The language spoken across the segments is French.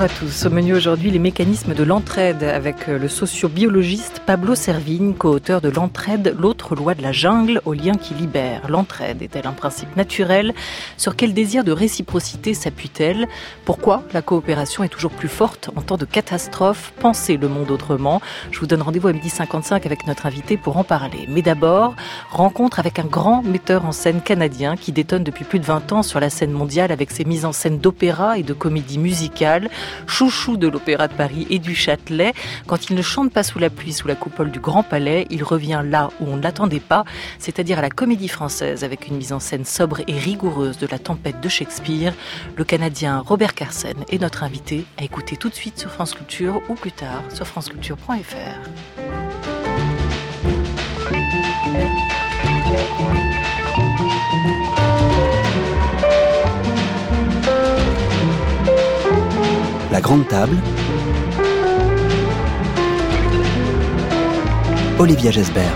à tous. Au menu aujourd'hui, les mécanismes de l'entraide avec le sociobiologiste Pablo Servigne, co-auteur de L'entraide, l'autre loi de la jungle aux liens qui libèrent. L'entraide est-elle un principe naturel ? Sur quel désir de réciprocité s'appuie-t-elle ? Pourquoi la coopération est toujours plus forte en temps de catastrophe ? Pensez le monde autrement. Je vous donne rendez-vous à 12h55 avec notre invité pour en parler. Mais d'abord, rencontre avec un grand metteur en scène canadien qui détonne depuis plus de 20 ans sur la scène mondiale avec ses mises en scène d'opéra et de comédie musicale, chouchou de l'Opéra de Paris et du Châtelet. Quand il ne chante pas sous la pluie, sous la coupole du Grand Palais, il revient là où on ne l'attendait pas, c'est-à-dire à la Comédie Française avec une mise en scène sobre et rigoureuse de La Tempête de Shakespeare. Le Canadien Robert Carsen est notre invité à écouter tout de suite sur France Culture ou plus tard sur franceculture.fr. La Grande Table, Olivia Gesbert.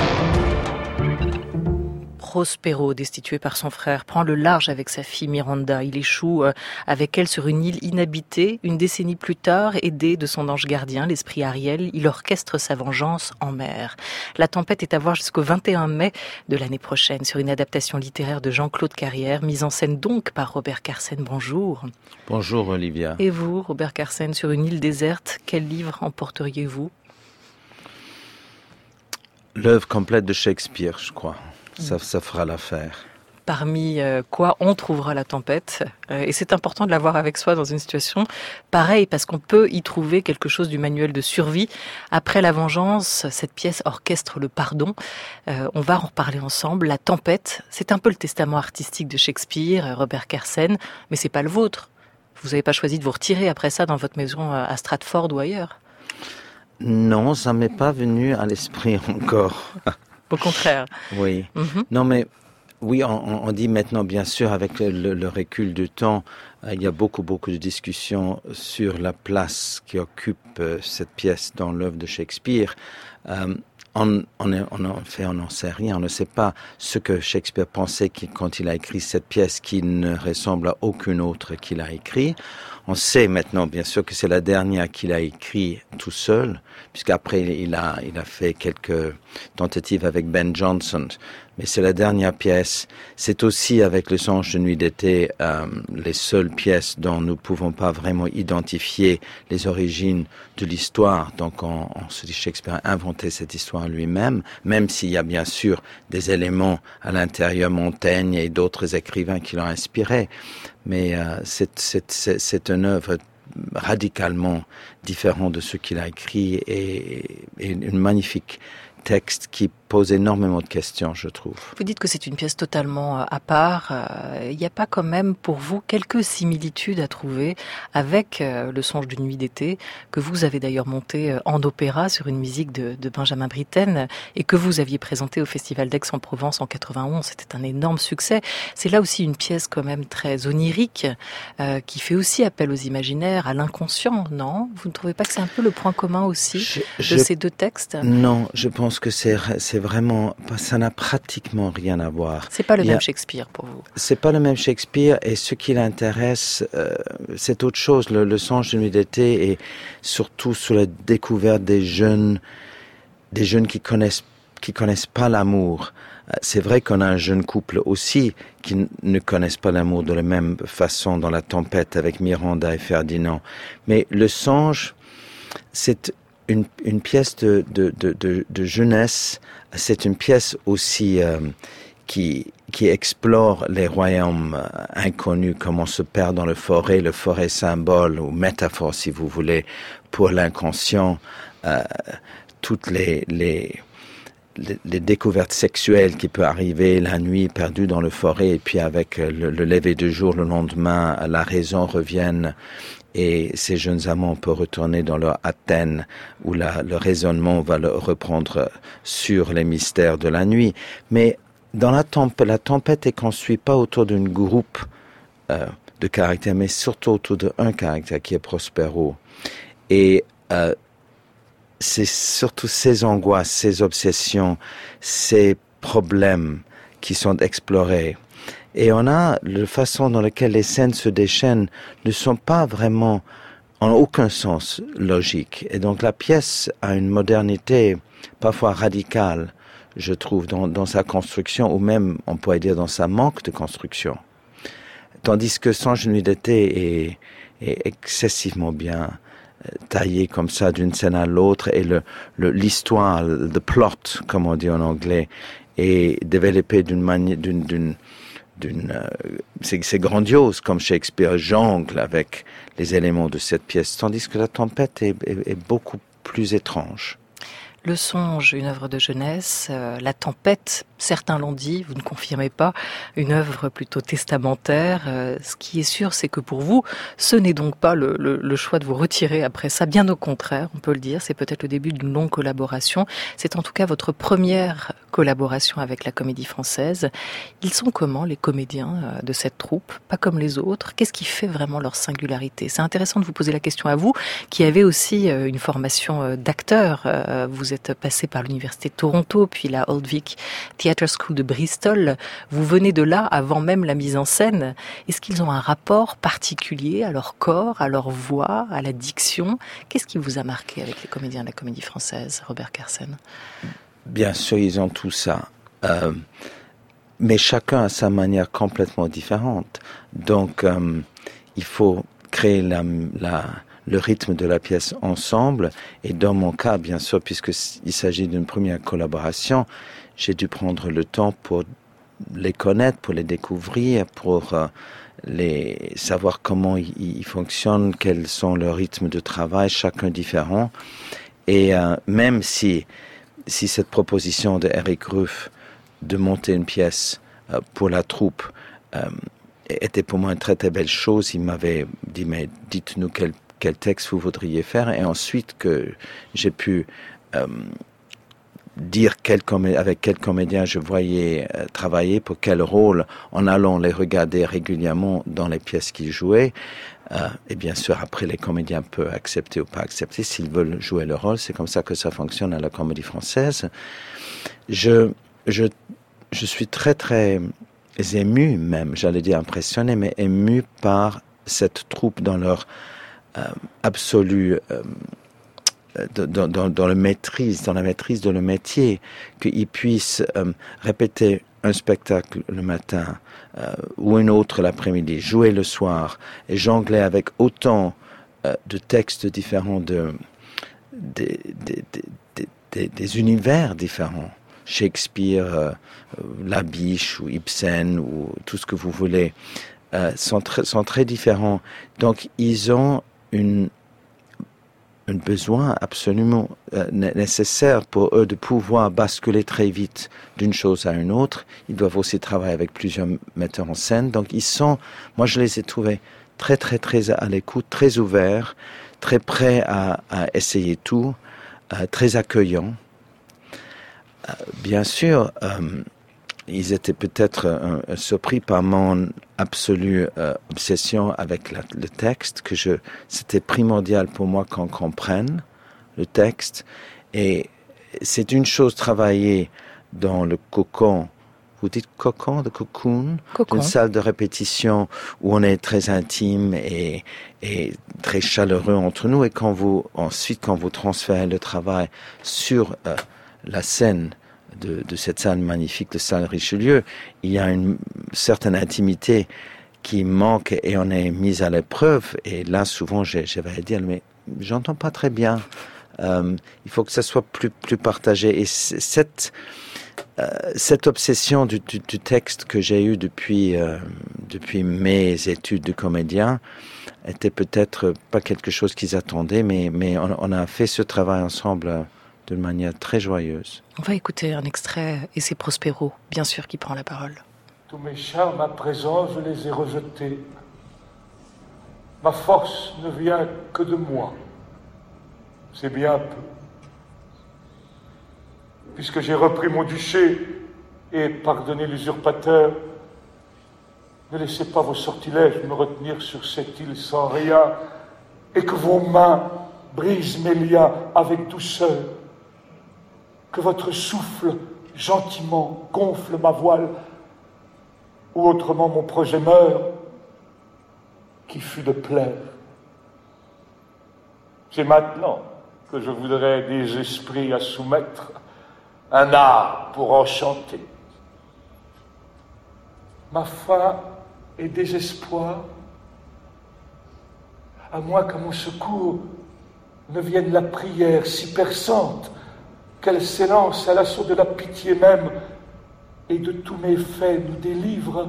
Prospero, destitué par son frère, prend le large avec sa fille Miranda. Il échoue avec elle sur une île inhabitée. Une décennie plus tard, aidé de son ange gardien, l'esprit Ariel, il orchestre sa vengeance en mer. La Tempête est à voir jusqu'au 21 mai de l'année prochaine sur une adaptation littéraire de Jean-Claude Carrière, mise en scène donc par Robert Carsen. Bonjour. Bonjour Olivia. Et vous, Robert Carsen, sur une île déserte, quel livre emporteriez-vous ? L'œuvre complète de Shakespeare, je crois. Ça fera l'affaire. Parmi quoi on trouvera la tempête. Et c'est important de l'avoir avec soi dans une situation pareille, parce qu'on peut y trouver quelque chose du manuel de survie. Après la vengeance, cette pièce orchestre le pardon. On va en reparler ensemble. La tempête, c'est un peu le testament artistique de Shakespeare, Robert Carsen, mais c'est pas le vôtre. Vous n'avez pas choisi de vous retirer après ça dans votre maison à Stratford ou ailleurs ? Non, ça m'est pas venu à l'esprit encore. Au contraire. Oui. Non, mais oui, on dit maintenant, bien sûr, avec le recul du temps, il y a beaucoup de discussions sur la place qui occupe cette pièce dans l'œuvre de Shakespeare. On n'en sait rien. On ne sait pas ce que Shakespeare pensait quand il a écrit cette pièce qui ne ressemble à aucune autre qu'il a écrit. On sait maintenant, bien sûr, que c'est la dernière qu'il a écrit tout seul, puisqu'après il a fait quelques tentatives avec Ben Jonson. Mais c'est la dernière pièce. C'est aussi avec Le Songe de nuit d'été les seules pièces dont nous ne pouvons pas vraiment identifier les origines de l'histoire. Donc on se dit Shakespeare a inventé cette histoire lui-même, même s'il y a bien sûr des éléments à l'intérieur, Montaigne et d'autres écrivains qui l'ont inspiré. Mais c'est une œuvre radicalement différente de ce qu'il a écrit et une magnifique texte qui pose énormément de questions, je trouve. Vous dites que c'est une pièce totalement à part. Il n'y a pas quand même pour vous quelques similitudes à trouver avec Le Songe d'une nuit d'été, que vous avez d'ailleurs monté en opéra sur une musique de Benjamin Britten et que vous aviez présenté au Festival d'Aix-en-Provence en 91. C'était un énorme succès. C'est là aussi une pièce quand même très onirique qui fait aussi appel aux imaginaires, à l'inconscient, non ? Vous ne trouvez pas que c'est un peu le point commun aussi de ces deux textes ? Non, je pense que c'est vraiment, ça n'a pratiquement rien à voir. C'est pas le même Shakespeare pour vous. C'est pas le même Shakespeare et ce qui l'intéresse, c'est autre chose. Le Songe de nuit d'été est surtout sur la découverte des jeunes qui connaissent pas l'amour. C'est vrai qu'on a un jeune couple aussi qui ne connaissent pas l'amour de la même façon dans La Tempête avec Miranda et Ferdinand. Mais Le Songe, c'est une pièce de jeunesse. C'est une pièce aussi qui explore les royaumes inconnus, comme on se perd dans le forêt symbole ou métaphore, si vous voulez, pour l'inconscient, toutes les découvertes sexuelles qui peuvent arriver la nuit perdue dans le forêt et puis avec le lever du jour le lendemain, la raison revienne. Et ces jeunes amants peuvent retourner dans leur Athènes où le raisonnement va le reprendre sur les mystères de la nuit. Mais dans la tempête est construite pas autour d'un groupe de caractères, mais surtout autour d'un caractère qui est Prospero. Et c'est surtout ces angoisses, ces obsessions, ces problèmes qui sont explorés. Et on a la façon dans laquelle les scènes se déchaînent ne sont pas vraiment en aucun sens logique. Et donc la pièce a une modernité parfois radicale, je trouve, dans sa construction, ou même, on pourrait dire, dans sa manque de construction. Tandis que Songe d'une nuit d'été est excessivement bien taillé comme ça d'une scène à l'autre, et l'histoire, the plot, comme on dit en anglais, est développé d'une manière, c'est grandiose, comme Shakespeare jongle avec les éléments de cette pièce, tandis que La Tempête est beaucoup plus étrange. Le Songe, une œuvre de jeunesse, La Tempête, certains l'ont dit, vous ne confirmez pas, une œuvre plutôt testamentaire. Ce qui est sûr, c'est que pour vous, ce n'est donc pas le choix de vous retirer après ça, bien au contraire, on peut le dire, c'est peut-être le début d'une longue collaboration. C'est en tout cas votre première collaboration avec la Comédie Française. Ils sont comment, les comédiens de cette troupe? Pas comme les autres. Qu'est-ce qui fait vraiment leur singularité? C'est intéressant de vous poser la question à vous, qui avez aussi une formation d'acteur. Vous êtes passé par l'Université de Toronto, puis la Old Vic Theatre School de Bristol. Vous venez de là avant même la mise en scène. Est-ce qu'ils ont un rapport particulier à leur corps, à leur voix, à la diction? Qu'est-ce qui vous a marqué avec les comédiens de la Comédie Française, Robert Kersen? Bien sûr, ils ont tout ça. Mais chacun a sa manière complètement différente. Donc, il faut créer le rythme de la pièce ensemble. Et dans mon cas, bien sûr, puisqu'il s'agit d'une première collaboration, j'ai dû prendre le temps pour les connaître, pour les découvrir, pour savoir comment ils fonctionnent, quels sont leurs rythmes de travail, chacun différent. Et même si cette proposition de Eric Ruff de monter une pièce pour la troupe était pour moi une très très belle chose, il m'avait dit, mais dites-nous quel texte vous voudriez faire, et ensuite que j'ai pu dire avec quel comédien je voyais travailler, pour quel rôle, en allant les regarder régulièrement dans les pièces qu'ils jouaient. Et bien sûr, après, les comédiens peuvent accepter ou pas accepter s'ils veulent jouer le rôle. C'est comme ça que ça fonctionne à la Comédie Française. Je suis très très ému, même, j'allais dire impressionné, mais ému par cette troupe dans leur absolue dans la maîtrise de le métier, qu'ils puissent répéter un spectacle le matin ou un autre l'après-midi, jouer le soir et jongler avec autant de textes différents, des univers différents. Shakespeare, Labiche ou Ibsen ou tout ce que vous voulez sont très différents. Donc ils ont un besoin absolument nécessaire pour eux de pouvoir basculer très vite d'une chose à une autre. Ils doivent aussi travailler avec plusieurs metteurs en scène. Donc moi je les ai trouvés très très très à l'écoute, très ouverts, très prêts à essayer tout, très accueillants. Bien sûr, ils étaient peut-être surpris par mon absolue obsession avec le texte, c'était primordial pour moi qu'on comprenne le texte. Et c'est une chose travailler dans le cocon, vous dites cocon, de cocoon, une salle de répétition où on est très intime et très chaleureux entre nous, et ensuite quand vous transférez le travail sur la scène de cette salle magnifique, de salle Richelieu, il y a une certaine intimité qui manque et on est mis à l'épreuve. Et là, souvent, j'avais dire, mais j'entends pas très bien. Il faut que ça soit plus partagé. Et cette obsession du texte que j'ai eue depuis mes études de comédien était peut-être pas quelque chose qu'ils attendaient, mais on a fait ce travail ensemble d'une manière très joyeuse. On va écouter un extrait, et c'est Prospero, bien sûr, qui prend la parole. Tous mes charmes à présent, je les ai rejetés. Ma force ne vient que de moi. C'est bien peu. Puisque j'ai repris mon duché et pardonné l'usurpateur, ne laissez pas vos sortilèges me retenir sur cette île sans rien, et que vos mains brisent mes liens avec douceur. Que votre souffle, gentiment, gonfle ma voile, ou autrement mon projet meurt, qui fut de plaire. C'est maintenant que je voudrais des esprits à soumettre, un art pour enchanter. Ma faim et désespoir, à moins qu'à mon secours ne vienne la prière si perçante qu'elle s'élance à l'assaut de la pitié même et de tous mes faits nous délivre.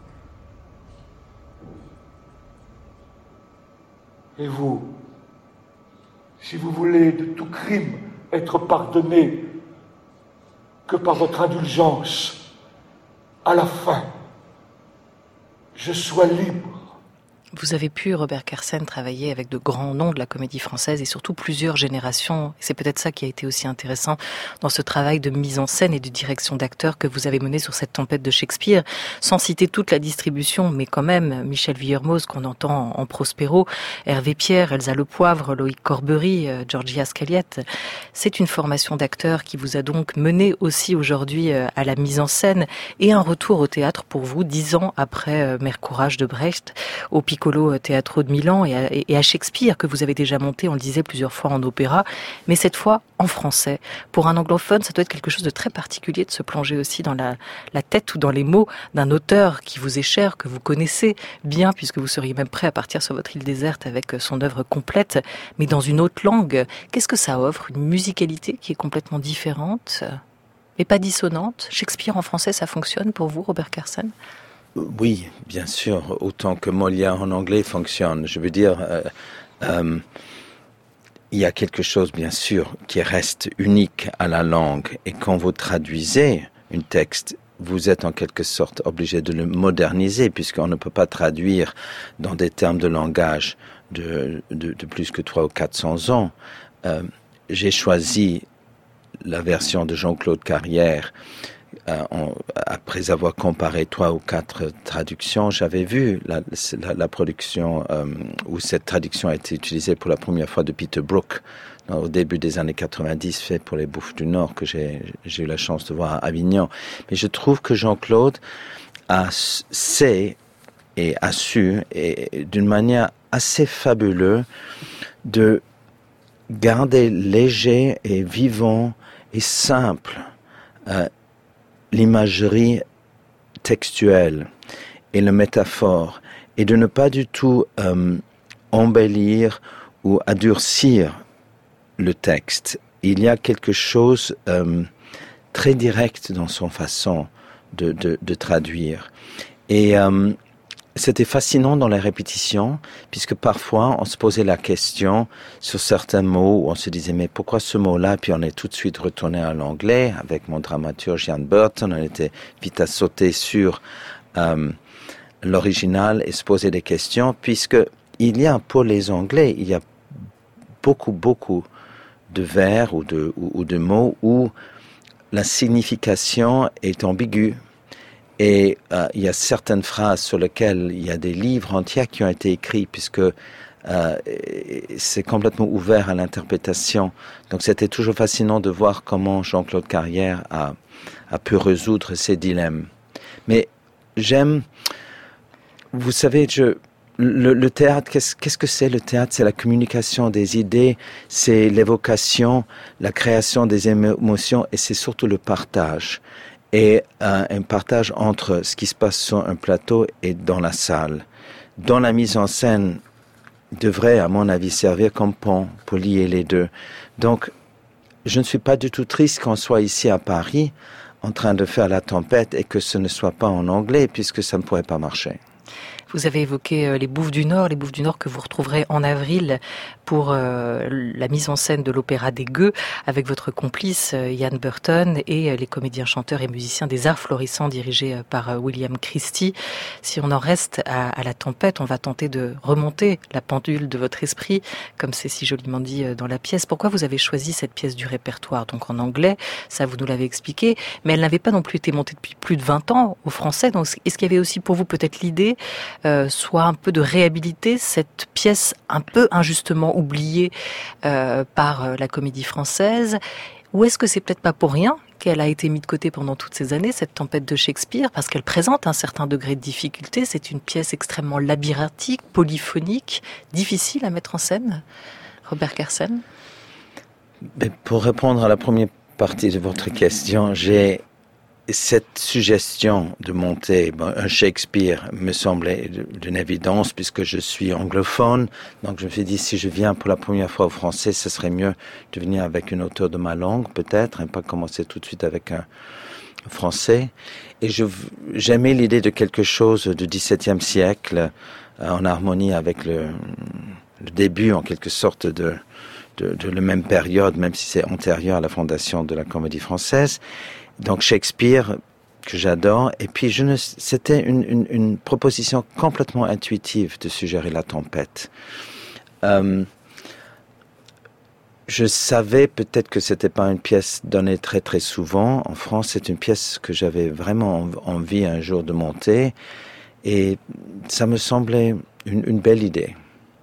Et vous, si vous voulez de tout crime être pardonné, que par votre indulgence, à la fin, je sois libre. Vous avez pu, Robert Kersen, travailler avec de grands noms de la comédie française et surtout plusieurs générations. C'est peut-être ça qui a été aussi intéressant dans ce travail de mise en scène et de direction d'acteurs que vous avez mené sur cette tempête de Shakespeare, sans citer toute la distribution, mais quand même, Michel Vuillermoz, qu'on entend en Prospero, Hervé Pierre, Elsa Le Poivre, Loïc Corbery, Georgia Scaliette. C'est une formation d'acteurs qui vous a donc mené aussi aujourd'hui à la mise en scène et un retour au théâtre pour vous, 10 ans après Mère Courage de Brecht, au Piccolo Teatro de Milan et à Shakespeare, que vous avez déjà monté, on le disait, plusieurs fois en opéra, mais cette fois en français. Pour un anglophone, ça doit être quelque chose de très particulier de se plonger aussi dans la tête ou dans les mots d'un auteur qui vous est cher, que vous connaissez bien, puisque vous seriez même prêt à partir sur votre île déserte avec son œuvre complète, mais dans une autre langue. Qu'est-ce que ça offre? Une musicalité qui est complètement différente, mais pas dissonante. Shakespeare en français, ça fonctionne pour vous, Robert Kersen? Oui, bien sûr, autant que Molière en anglais fonctionne. Je veux dire, il y a quelque chose, bien sûr, qui reste unique à la langue. Et quand vous traduisez un texte, vous êtes en quelque sorte obligé de le moderniser, puisqu'on ne peut pas traduire dans des termes de langage de plus que 300 ou 400 ans. J'ai choisi la version de Jean-Claude Carrière. Après avoir comparé 3 ou 4 traductions, j'avais vu la production où cette traduction a été utilisée pour la première fois de Peter Brook au début des années 90, fait pour les Bouffes du Nord, que j'ai eu la chance de voir à Avignon. Mais je trouve que Jean-Claude sait et a su, et d'une manière assez fabuleuse, de garder léger et vivant et simple l'imagerie textuelle et la métaphore, et de ne pas du tout embellir ou adoucir le texte. Il y a quelque chose très direct dans son façon de traduire. Et c'était fascinant dans les répétitions, puisque parfois on se posait la question sur certains mots, où on se disait mais pourquoi ce mot-là? Puis on est tout de suite retourné à l'anglais avec mon dramaturge Ian Burton. On était vite à sauter sur l'original et se poser des questions, puisque il y a pour les Anglais, il y a beaucoup de vers ou de mots où la signification est ambiguë. Et il y a certaines phrases sur lesquelles il y a des livres entiers qui ont été écrits, puisque c'est complètement ouvert à l'interprétation. Donc c'était toujours fascinant de voir comment Jean-Claude Carrière a pu résoudre ces dilemmes. Mais j'aime, vous savez, le théâtre, qu'est-ce que c'est le théâtre? C'est la communication des idées, c'est l'évocation, la création des émotions, et c'est surtout le partage. Et un partage entre ce qui se passe sur un plateau et dans la salle. Dans la mise en scène, devrait, à mon avis, servir comme pont pour lier les deux. Donc, je ne suis pas du tout triste qu'on soit ici à Paris en train de faire la tempête et que ce ne soit pas en anglais, puisque ça ne pourrait pas marcher. Vous avez évoqué les Bouffes du Nord que vous retrouverez en avril pour la mise en scène de l'opéra des Gueux avec votre complice Ian Burton et les comédiens, chanteurs et musiciens des Arts Florissants dirigés par William Christie. Si on en reste à la tempête, on va tenter de remonter la pendule de votre esprit, comme c'est si joliment dit dans la pièce. Pourquoi vous avez choisi cette pièce du répertoire, donc en anglais? Ça, vous nous l'avez expliqué, mais elle n'avait pas non plus été montée depuis plus de 20 ans au français. Donc, est-ce qu'il y avait aussi pour vous peut-être l'idée soit un peu de réhabiliter cette pièce un peu injustement oubliée par la comédie française? Ou est-ce que c'est peut-être pas pour rien qu'elle a été mise de côté pendant toutes ces années, cette tempête de Shakespeare, parce qu'elle présente un certain degré de difficulté? C'est une pièce extrêmement labyrinthique, polyphonique, difficile à mettre en scène. Robert Kersen? Mais pour répondre à la première partie de votre question, j'ai cette suggestion de monter un Shakespeare me semblait d'une évidence puisque je suis anglophone. Donc je me suis dit, si je viens pour la première fois au français, ce serait mieux de venir avec une auteure de ma langue peut-être, et pas commencer tout de suite avec un français. Et j'aimais l'idée de quelque chose du XVIIe siècle en harmonie avec le début en quelque sorte de la même période, même si c'est antérieur à la fondation de la Comédie Française. Donc Shakespeare, que j'adore, et puis c'était une proposition complètement intuitive de suggérer La Tempête. Je savais peut-être que c'était pas une pièce donnée très très souvent. En France, c'est une pièce que j'avais vraiment envie un jour de monter, et ça me semblait une belle idée.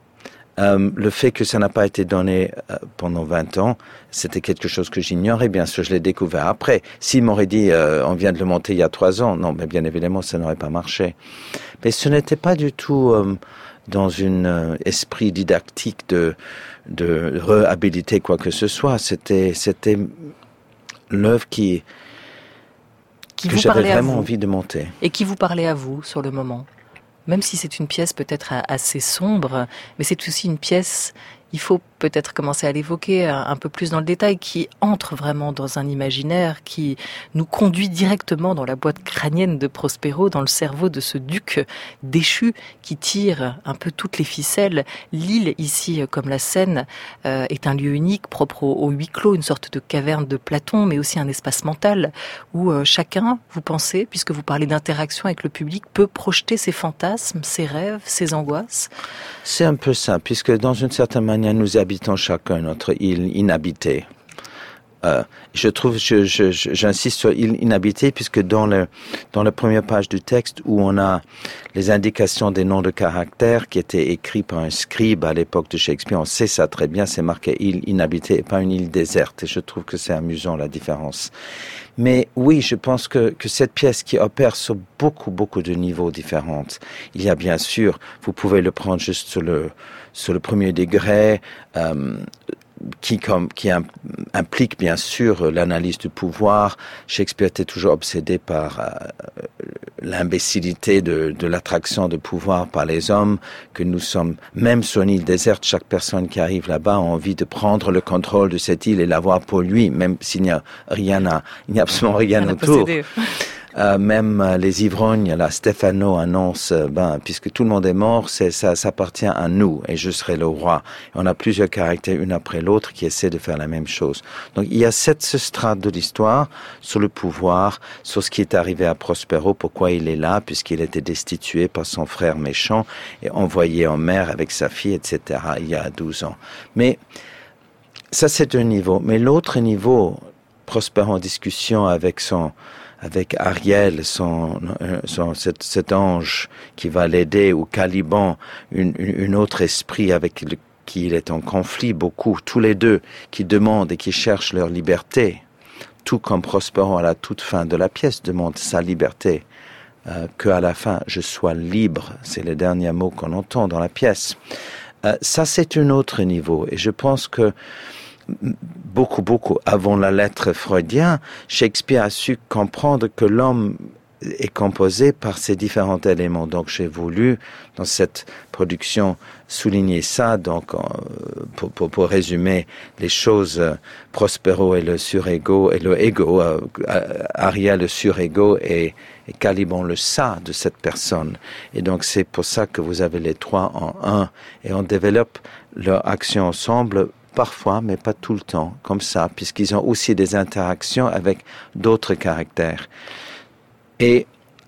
Le fait que ça n'a pas été donné pendant 20 ans, c'était quelque chose que j'ignorais. Bien sûr, je l'ai découvert après. S'il m'aurait dit, on vient de le monter il y a 3 ans, non, mais bien évidemment, ça n'aurait pas marché. Mais ce n'était pas du tout dans un esprit didactique de réhabiliter quoi que ce soit. C'était l'œuvre que j'avais vraiment envie de monter. Et qui vous parlait à vous sur le moment? Même si c'est une pièce peut-être assez sombre, mais c'est aussi une pièce, il faut peut-être commencer à l'évoquer un peu plus dans le détail, qui entre vraiment dans un imaginaire, qui nous conduit directement dans la boîte crânienne de Prospero, dans le cerveau de ce duc déchu qui tire un peu toutes les ficelles. L'île, ici, comme la Seine, est un lieu unique, propre au huis clos, une sorte de caverne de Platon, mais aussi un espace mental où chacun, vous pensez, puisque vous parlez d'interaction avec le public, peut projeter ses fantasmes, ses rêves, ses angoisses. C'est un peu ça, puisque dans une certaine manière, nous habitons chacun notre île inhabitée. Je trouve, j'insiste sur île inhabitée, puisque dans la première page du texte où on a les indications des noms de caractères qui étaient écrits par un scribe à l'époque de Shakespeare, on sait ça très bien, c'est marqué île inhabitée et pas une île déserte. Et je trouve que c'est amusant la différence. Mais oui, je pense que cette pièce qui opère sur beaucoup de niveaux différents. Il y a bien sûr, vous pouvez le prendre juste sur le premier degré, qui implique bien sûr l'analyse du pouvoir. Shakespeare était toujours obsédé par l'imbécilité de l'attraction de pouvoir par les hommes, que nous sommes, même sur une île déserte, chaque personne qui arrive là-bas a envie de prendre le contrôle de cette île et l'avoir pour lui, même s'il n'y a absolument rien autour. Même les ivrognes, là, Stefano annonce, puisque tout le monde est mort, ça appartient à nous, et je serai le roi. Et on a plusieurs caractères, une après l'autre, qui essaient de faire la même chose. Donc, il y a ce strate de l'histoire sur le pouvoir, sur ce qui est arrivé à Prospero, pourquoi il est là, puisqu'il était destitué par son frère méchant et envoyé en mer avec sa fille, etc., il y a 12 ans. Mais, ça, c'est un niveau. Mais l'autre niveau, Prospero en discussion avec Ariel, cet ange qui va l'aider, ou Caliban, un autre esprit avec qui il est en conflit beaucoup, tous les deux qui demandent et qui cherchent leur liberté, tout comme Prospero à la toute fin de la pièce demande sa liberté, qu'à la fin je sois libre, c'est le dernier mot qu'on entend dans la pièce. Ça c'est un autre niveau, et je pense que beaucoup avant la lettre freudienne, Shakespeare a su comprendre que l'homme est composé par ces différents éléments. Donc j'ai voulu, dans cette production, souligner ça. Donc pour résumer les choses, Prospero est le surego, et le ego, Ariel le surego, et Caliban le ça de cette personne. Et donc c'est pour ça que vous avez les trois en un, et on développe leur action ensemble, parfois, mais pas tout le temps, comme ça, puisqu'ils ont aussi des interactions avec d'autres caractères. Et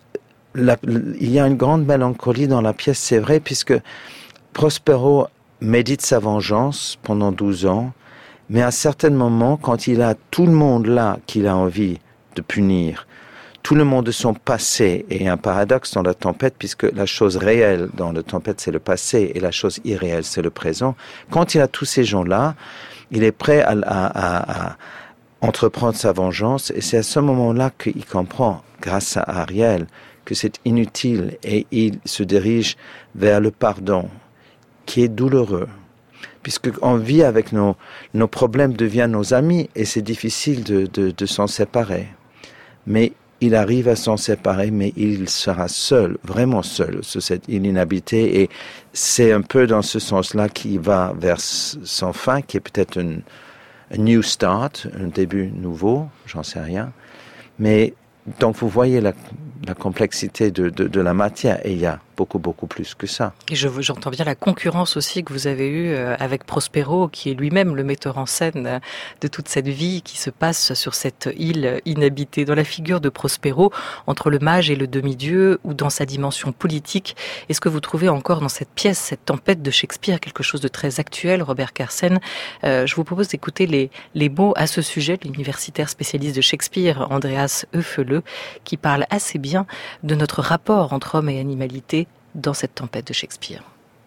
il y a une grande mélancolie dans la pièce, c'est vrai, puisque Prospero médite sa vengeance pendant 12 ans, mais à certains moments, quand il a tout le monde là qu'il a envie de punir, tout le monde de son passé, et un paradoxe dans la tempête, puisque la chose réelle dans la tempête, c'est le passé, et la chose irréelle, c'est le présent. Quand il a tous ces gens-là, il est prêt à entreprendre sa vengeance, et c'est à ce moment-là qu'il comprend, grâce à Ariel, que c'est inutile, et il se dirige vers le pardon, qui est douloureux, puisqu'on vit avec nos problèmes deviennent nos amis et c'est difficile de s'en séparer. Mais il arrive à s'en séparer, mais il sera seul, vraiment seul, sur cette île inhabitée. Et c'est un peu dans ce sens-là qu'il va vers son fin, qui est peut-être un new start, un début nouveau, j'en sais rien. Mais donc vous voyez la complexité de la matière, et il y a beaucoup plus que ça. Et j'entends bien la concurrence aussi que vous avez eue avec Prospero, qui est lui-même le metteur en scène de toute cette vie qui se passe sur cette île inhabitée. Dans la figure de Prospero, entre le mage et le demi-dieu, ou dans sa dimension politique, est-ce que vous trouvez encore dans cette pièce, cette tempête de Shakespeare, quelque chose de très actuel, Robert Carsen? Je vous propose d'écouter les mots à ce sujet de l'universitaire spécialiste de Shakespeare, Andreas Höfele, qui parle assez bien de notre rapport entre homme et animalité dans cette tempête de Shakespeare.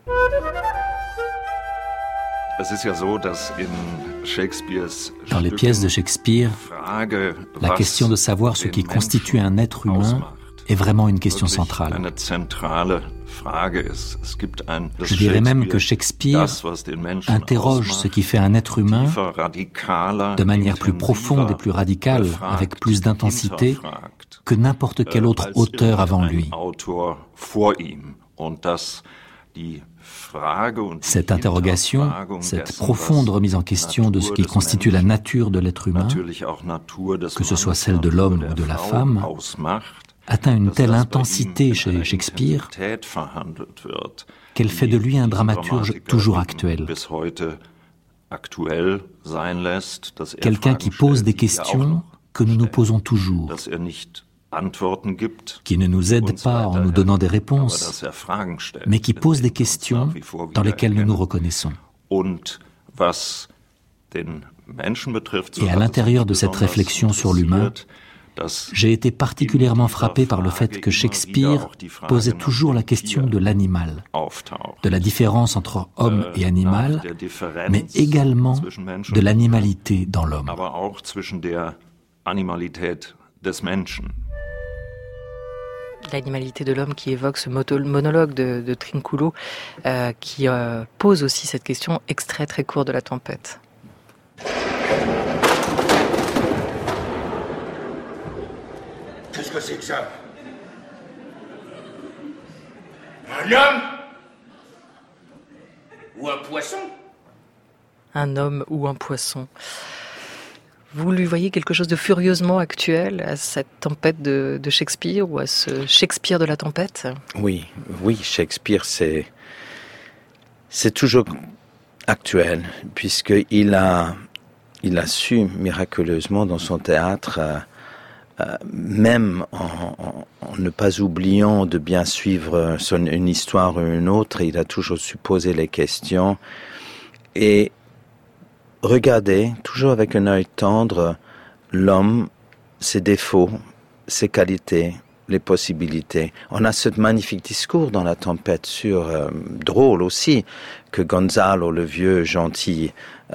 Dans les pièces de Shakespeare, la question de savoir ce qui constitue un être humain est vraiment une question centrale. Je dirais même que Shakespeare interroge ce qui fait un être humain de manière plus profonde et plus radicale, avec plus d'intensité que n'importe quel autre auteur avant lui. Cette interrogation, cette profonde remise en question de ce qui constitue la nature de l'être humain, que ce soit celle de l'homme ou de la femme, atteint une telle intensité chez Shakespeare qu'elle fait de lui un dramaturge toujours actuel. Quelqu'un qui pose des questions que nous nous posons toujours, qui ne nous aide pas en nous donnant des réponses, mais qui pose des questions dans lesquelles nous nous reconnaissons. Et à l'intérieur de cette réflexion sur l'humain, j'ai été particulièrement frappé par le fait que Shakespeare posait toujours la question de l'animal, de la différence entre homme et animal, mais également de l'animalité dans l'homme. L'animalité de l'homme qui évoque ce monologue de Trinculo qui pose aussi cette question, extrait très court de La Tempête. Qu'est-ce que c'est que ça? Un homme? Ou un poisson? Un homme ou un poisson. Vous lui voyez quelque chose de furieusement actuel à cette tempête de Shakespeare ou à ce Shakespeare de La Tempête? Oui, Shakespeare, c'est toujours actuel, puisqu'il a su miraculeusement dans son théâtre, même en ne pas oubliant de bien suivre une histoire ou une autre, il a toujours su poser les questions et regarder, toujours avec un œil tendre, l'homme, ses défauts, ses qualités, les possibilités. On a ce magnifique discours dans La Tempête drôle aussi, que Gonzalo, le vieux gentil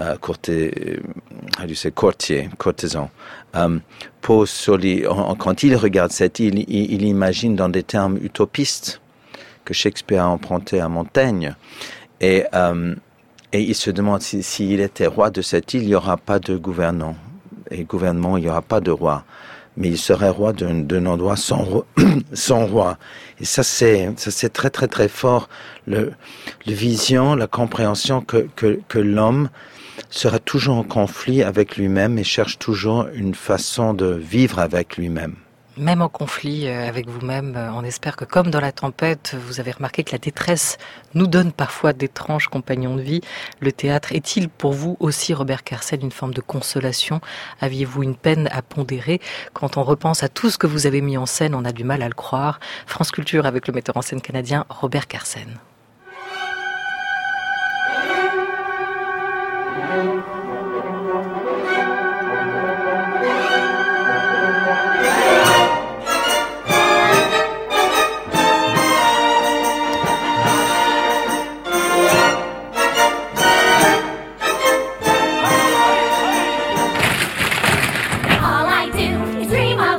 courtisan, pose sur quand il regarde cette île, il imagine dans des termes utopistes que Shakespeare a emprunté à Montaigne. Et il se demande s'il était roi de cette île, il n'y aura pas de gouvernement. Et gouvernement, il n'y aura pas de roi. Mais il serait roi d'un endroit sans roi. Et ça c'est très très très fort. Le vision, la compréhension que l'homme sera toujours en conflit avec lui-même et cherche toujours une façon de vivre avec lui-même. Même en conflit avec vous-même, on espère que comme dans La Tempête, vous avez remarqué que la détresse nous donne parfois d'étranges compagnons de vie. Le théâtre est-il pour vous aussi, Robert Carsen, une forme de consolation? Aviez-vous une peine à pondérer? Quand on repense à tout ce que vous avez mis en scène, on a du mal à le croire. France Culture avec le metteur en scène canadien Robert Carsen.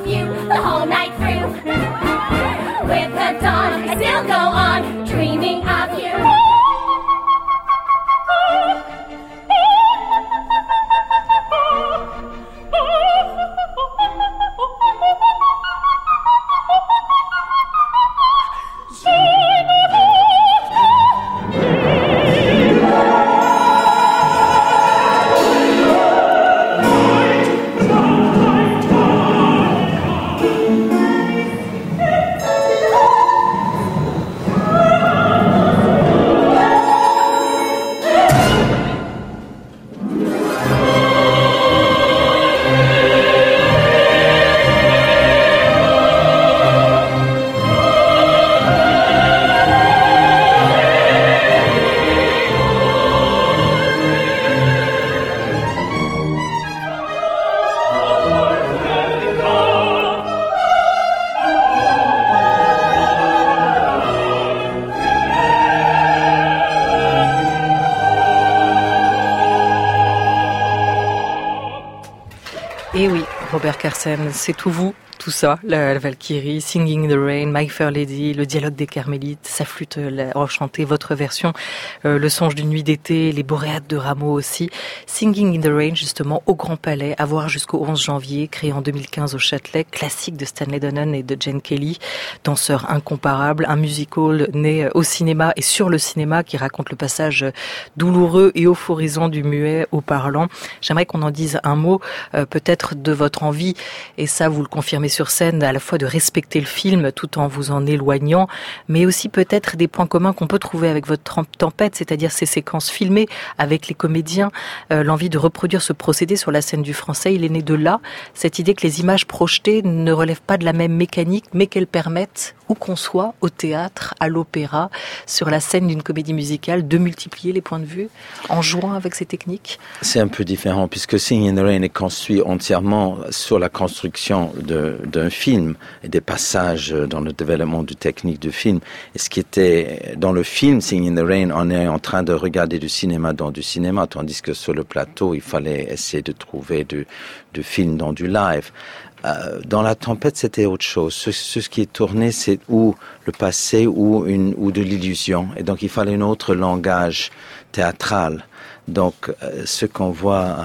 With the dawn, I still go on dreaming. Et oui, Robert Carsen, c'est tout vous, tout ça, la Valkyrie, Singing in the Rain, My Fair Lady, le dialogue des Carmélites, sa flûte enchantée, votre version, le songe d'une nuit d'été, les boréates de Rameau aussi. Singing in the Rain, justement, au Grand Palais, à voir jusqu'au 11 janvier, créé en 2015 au Châtelet, classique de Stanley Donen et de Gene Kelly, danseur incomparable, un musical né au cinéma et sur le cinéma qui raconte le passage douloureux et euphorisant du muet au parlant. J'aimerais qu'on en dise un mot, peut-être de votre envie, et ça vous le confirmez sur scène, à la fois de respecter le film tout en vous en éloignant, mais aussi peut-être des points communs qu'on peut trouver avec votre Tempête, c'est-à-dire ces séquences filmées avec les comédiens, l'envie de reproduire ce procédé sur la scène du Français. Il est né de là, cette idée que les images projetées ne relèvent pas de la même mécanique, mais qu'elles permettent, où qu'on soit, au théâtre, à l'opéra, sur la scène d'une comédie musicale, de multiplier les points de vue en jouant avec ces techniques. C'est un peu différent, puisque Singing in the Rain est construit entièrement sur la construction d'un film et des passages dans le développement du technique du film. Et ce qui était dans le film Singing in the Rain, on est en train de regarder du cinéma dans du cinéma, tandis que sur le plateau, il fallait essayer de trouver du film dans du live. Dans La Tempête, c'était autre chose. Ce qui est tourné, c'est ou le passé ou de l'illusion. Et donc, il fallait un autre langage théâtral. Donc, ce qu'on voit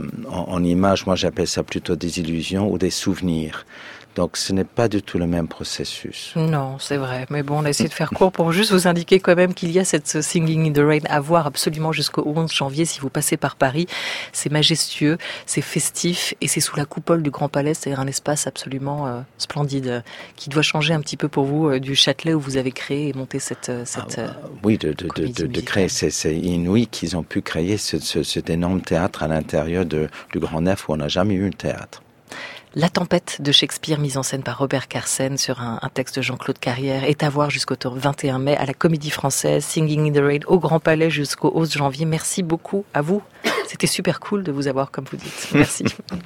en image, moi j'appelle ça plutôt des illusions ou des souvenirs. Donc, ce n'est pas du tout le même processus. Non, c'est vrai. Mais bon, on a essayé de faire court pour juste vous indiquer quand même qu'il y a cette Singing in the Rain à voir absolument jusqu'au 11 janvier si vous passez par Paris. C'est majestueux, c'est festif et c'est sous la coupole du Grand Palais. C'est un espace absolument splendide qui doit changer un petit peu pour vous du Châtelet où vous avez créé et monté cette oui, de créer. C'est inouï qu'ils ont pu créer cet énorme théâtre à l'intérieur du Grand Nef où on n'a jamais eu un théâtre. La Tempête de Shakespeare, mise en scène par Robert Carsen sur un texte de Jean-Claude Carrière, est à voir jusqu'au 21 mai à la Comédie Française, Singing in the Rain au Grand Palais jusqu'au 11 janvier. Merci beaucoup à vous. C'était super cool de vous avoir, comme vous dites. Merci.